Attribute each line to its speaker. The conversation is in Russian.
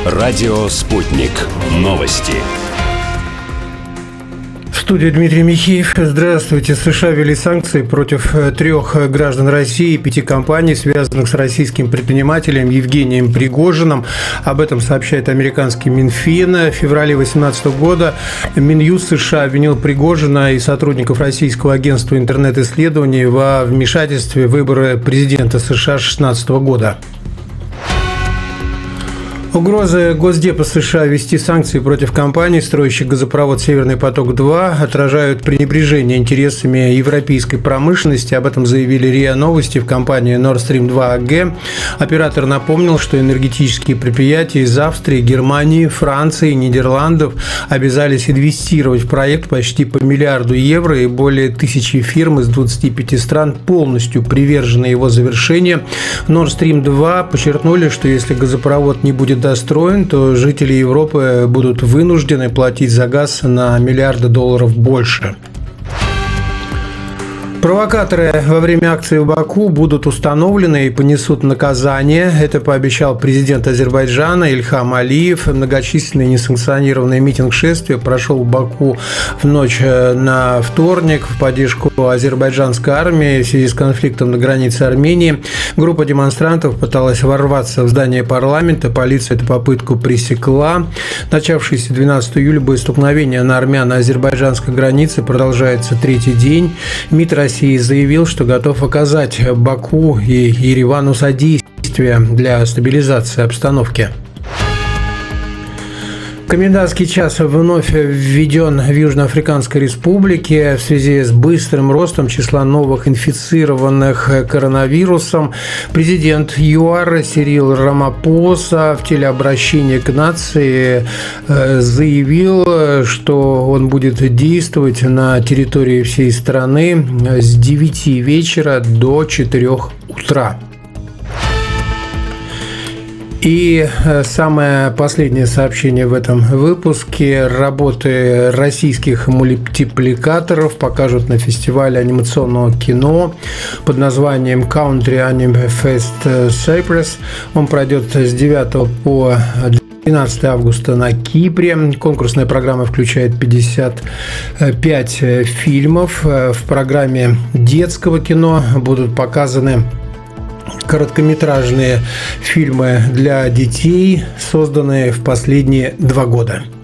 Speaker 1: Радио «Спутник». Новости.
Speaker 2: В студии Дмитрий Михеев. Здравствуйте. США ввели санкции против 3 граждан России и 5 компаний, связанных с российским предпринимателем Евгением Пригожиным. Об этом сообщает американский Минфин. В феврале 2018 года Минюст США обвинил Пригожина и сотрудников российского агентства интернет-исследований во вмешательстве в выборы президента США 2016 года. Угрозы Госдепа США ввести санкции против компаний, строящих газопровод «Северный поток-2», отражают пренебрежение интересами европейской промышленности. Об этом заявили РИА Новости в компании Nord Stream 2 AG. Оператор напомнил, что энергетические предприятия из Австрии, Германии, Франции и Нидерландов обязались инвестировать в проект почти по миллиарду евро, и более 1000 фирм из 25 стран полностью привержены его завершению. Nord Stream 2 подчеркнули, что если газопровод не будет достроен, то жители Европы будут вынуждены платить за газ на миллиарды долларов больше. Провокаторы во время акции в Баку будут установлены и понесут наказание. Это пообещал президент Азербайджана Ильхам Алиев. Многочисленный несанкционированный митинг-шествие прошел в Баку в ночь на вторник в поддержку азербайджанской армии в связи с конфликтом на границе Армении. Группа демонстрантов пыталась ворваться в здание парламента. Полиция эту попытку пресекла. Начавшееся 12 июля боестолкновение на армяно-азербайджанской границе продолжается третий день. МИД России заявил, что готов оказать Баку и Еревану содействие для стабилизации обстановки. Комендантский час вновь введен в Южноафриканской Республике в связи с быстрым ростом числа новых инфицированных коронавирусом. Президент ЮАР Сирил Рамапоса в телеобращении к нации заявил, что он будет действовать на территории всей страны с 9 вечера до 4 утра. И самое последнее сообщение в этом выпуске. Работы российских мультипликаторов покажут на фестивале анимационного кино под названием Country Anime Fest Cyprus. Он пройдет с 9 по 12 августа на Кипре. Конкурсная программа включает 55 фильмов. В программе детского кино будут показаны короткометражные фильмы для детей, созданные в последние 2 года.